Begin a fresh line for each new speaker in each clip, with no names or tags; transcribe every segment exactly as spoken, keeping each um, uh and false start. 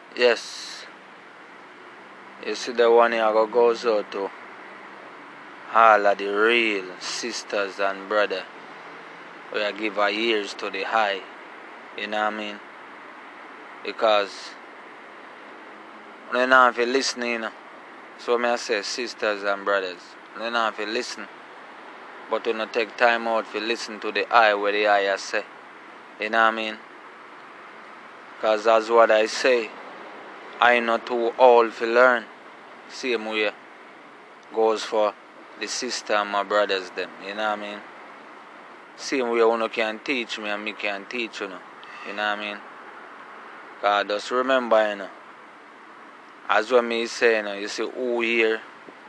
Yes, you see the one here go goes out to all of the real sisters and brother where I give our ears to the high, you know what I mean? Because when I have to listen, you know, so may I say sisters and brothers, when I have to listen, but when I take time out to listen to the eye where the eye say, you know what I mean? Because that's what I say. I not too old to learn. Same way goes for the sister and my brothers them. You know what I mean? Same way you can teach me and me can teach you. Know, you know what I mean? Because just remember, you know, as what me say, you know, you see who hear,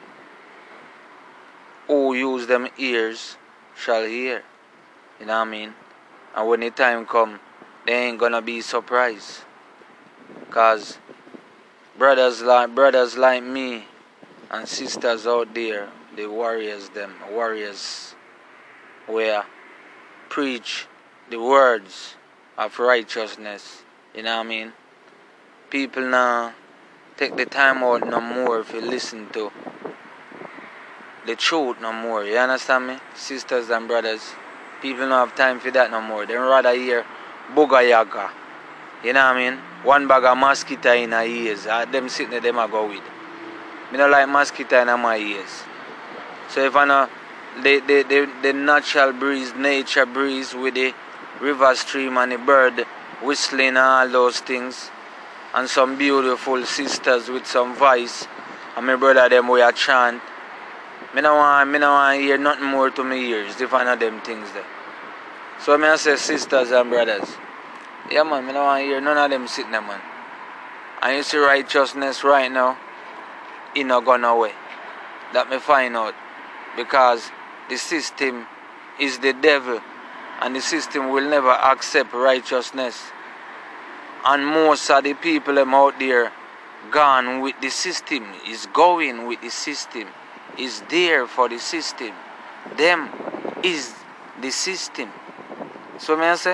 who use them ears shall hear. You know what I mean? And when the time come, they ain't gonna be surprised. Because brothers like brothers like me and sisters out there, the warriors them, warriors where preach the words of righteousness. You know what I mean? People now take the time out no more if you listen to the truth no more. You understand me? Sisters and brothers. People don't have time for that no more. They rather hear Booga Yaga. You know what I mean? One bag of mosquito in her ears. Uh, them sitting there, them I go with. I don't like mosquito in my ears. So if I know the, the, the, the natural breeze, nature breeze with the river stream and the bird whistling and all those things, and some beautiful sisters with some voice, and my brother them way a chant, I don't want, I don't want to hear nothing more to my ears if I know them things there. So I say sisters and brothers, yeah man, I don't want to hear none of them sitting there, man. And you see righteousness right now, it not gone away. That me find out. Because the system is the devil. And the system will never accept righteousness. And most of the people them out there gone with the system. Is going with the system. Is there for the system. Them is the system. So may I say?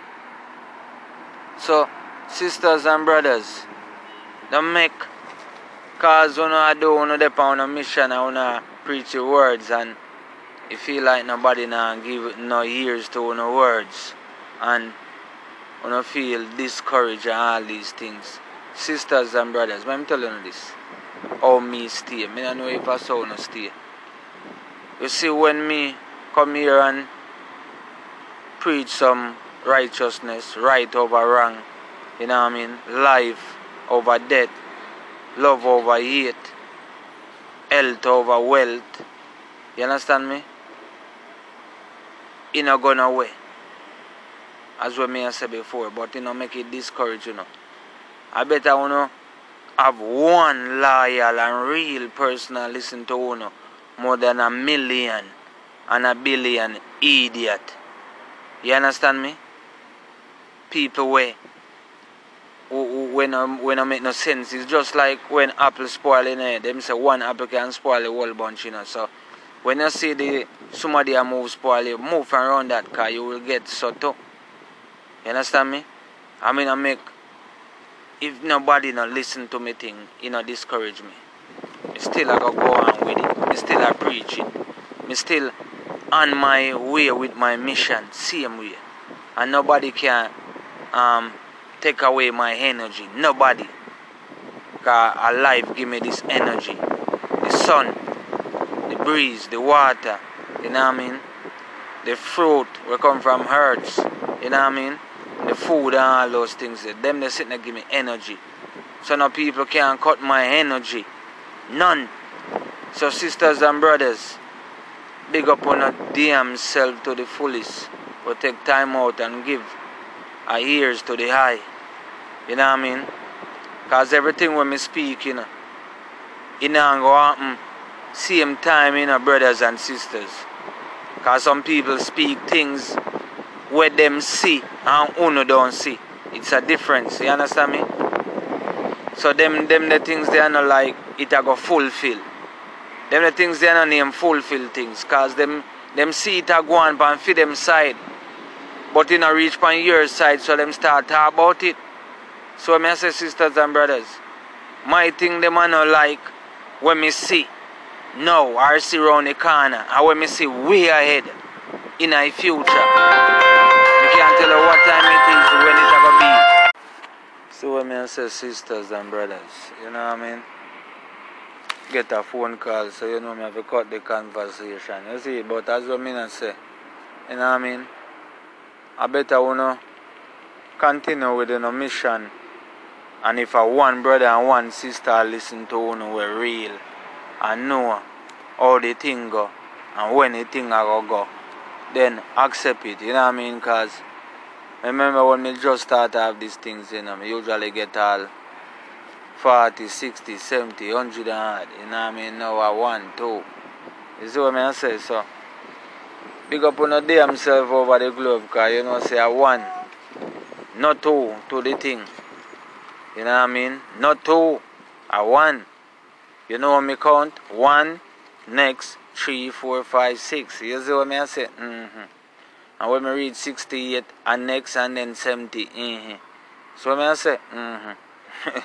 So, sisters and brothers, don't make, cause when I do, when I on a mission, I want to preach the words, and you feel like nobody now give no ears to no words, and when I feel discouraged and all these things. Sisters and brothers, let me tell you this, how me stay. I don't know if I saw no stay. You see, when me come here and preach some righteousness, right over wrong, you know what I mean? Life over death, love over hate, health over wealth. You understand me? It not gone away. As what me I said before, but you know, make it discourage, you know. I better you know have one loyal and real person to listen to you know, more than a million and a billion idiot. You understand me? People way when I, when I make no sense. It's just like when apple spoil in it. Them say one apple can spoil a whole bunch, you know. So when you see the somebody a move spoil, you move around that car, you will get so too. You understand me? I mean I make, if nobody not listen to me thing, you know, discourage me. Me still I go go on with it. Me still I preach it. Me still on my way with my mission, same way. And nobody can um, take away my energy. Nobody. Because life give me this energy. The sun, the breeze, the water, you know what I mean? The fruit will come from herbs, you know what I mean? The food and all those things. Them they sit there give me energy. So now people can't cut my energy. None. So sisters and brothers, big up on a damn self to the fullest. We'll take time out and give our ears to the high. You know what I mean? Because everything when me speak, you know, it not go happen same time, you know, brothers and sisters. Because some people speak things where them see and uno don't see. It's a difference, you understand me? So them them the things they are not like it a go fulfill. Them the things they are not name fulfill things. Because them them see it a go on and feed them side. But it not reach on your side, so them start talk about it. So me I say, sisters and brothers, my thing them I not like when me see now or see round the corner and when me see way ahead in the future. Me can't tell you what time it is when it's gonna be. So when me I say, sisters and brothers, you know what I mean? Get a phone call, so you know me have to cut the conversation. You see, but as what me I say, you know what I mean? I better wanna continue with the mission. And if a one brother and one sister listen to you, we're real and know how the thing go and when the thing a go go, then accept it, you know what I mean? Because remember when me just start to have these things, you know, me usually get all forty, sixty, seventy, one hundred and odd, you know what I mean? Now I one, two. You see what I say? So, big up on the day himself over the globe, because you know, say I one, not two to the thing. You know what I mean? Not two, I one. You know what me count? One, next, three, four, five, six. You see what I say? Mm-hmm. And when me read sixty-eight, and next, and then seventy. Mm-hmm. So what I say? Mm-hmm.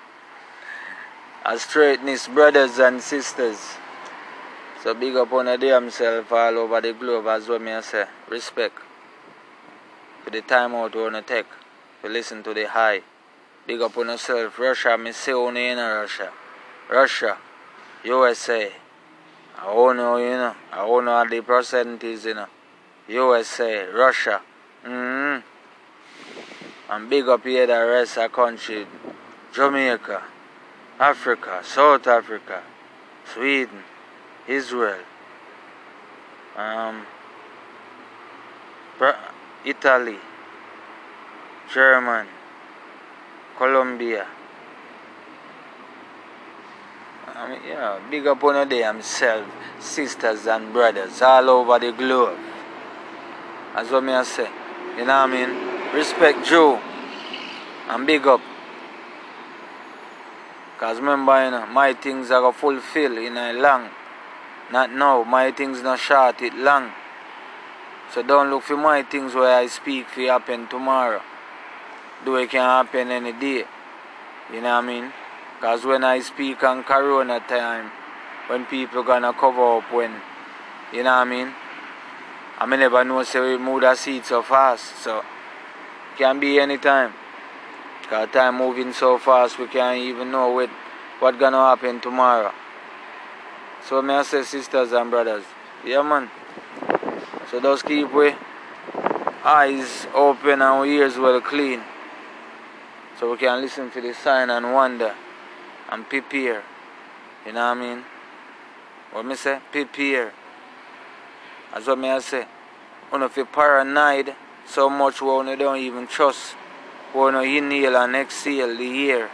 A straightness, brothers and sisters. So big up on the day himself all over the globe, as what I say. Respect. For the time out you want to take. To listen to the high. Big up on yourself. Russia, me say on in Russia. Russia, U S A. I don't know, you know. I don't know what the percentage, you know. U S A, Russia. Mm-hmm. And big up here the rest of the country. Jamaica, Africa, South Africa, Sweden, Israel, um, Italy, Germany, Colombia. I mean, yeah, big up on the himself, sisters and brothers all over the globe. That's what me I say. You know what I mean? Respect Joe and big up. Because remember, you know, my things are going to fulfill in a long. Not now. My things not short, it long. So don't look for my things where I speak for happen tomorrow. Though it can happen any day. You know what I mean? Because when I speak on Corona time, when people gonna cover up when, you know what I mean? I may never know say we move that seat so fast. So, it can be any time. Because time moving so fast, we can't even know what, what gonna happen tomorrow. So, may I say, sisters and brothers, yeah, man. So, just keep we eyes open and we ears well clean. So, we can listen to the sign and wonder and prepare. You know what I mean? What me say? Prepare. That's what me I say. You know, if you're paranoid so much, we you don't even trust. We you inhale and exhale the air.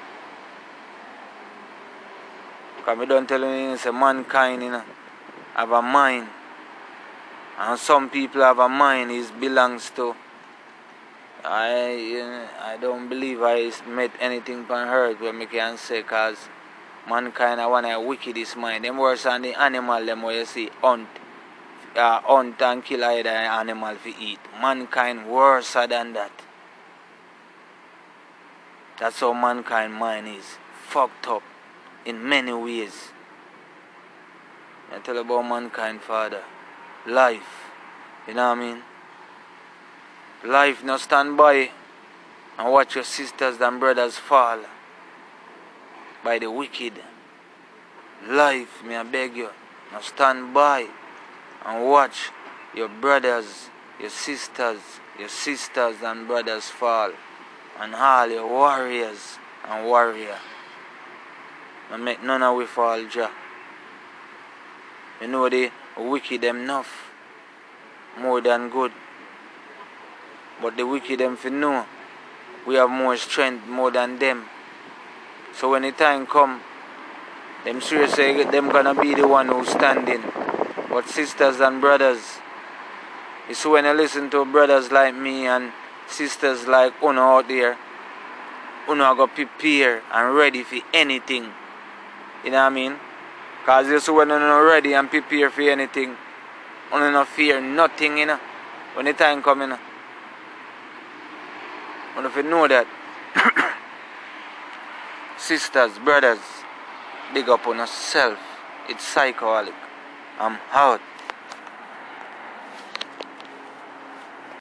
Because I don't tell you, it's a mankind, you know, have a mind. And some people have a mind, it belongs to. I you know, I don't believe I met anything on earth where me can say, because mankind are one of the wickedest mind. Them worse than the animal, them where you see hunt. Uh, hunt and kill either animal to eat. Mankind worse than that. That's how mankind mind is. Fucked up in many ways. I tell you about mankind, Father. Life. You know what I mean? Life, now stand by and watch your sisters and brothers fall by the wicked. Life, may I beg you, now stand by and watch your brothers, your sisters, your sisters and brothers fall, and all your warriors and warrior. And make none of we fall, Jah. You know the wicked them enough, more than good. But the wicked them for know we have more strength more than them. So when the time come, them seriously them gonna be the one who's standing. But sisters and brothers, it's when you listen to brothers like me and sisters like Uno out there, Uno are gonna prepare and ready for anything. You know what I mean? Because you see when you're not ready and prepare for anything, Uno not fear nothing, you know. When the time comes, you know. And if you know that, Sisters, brothers, big up on yourself. It's Psychoholic. I'm out.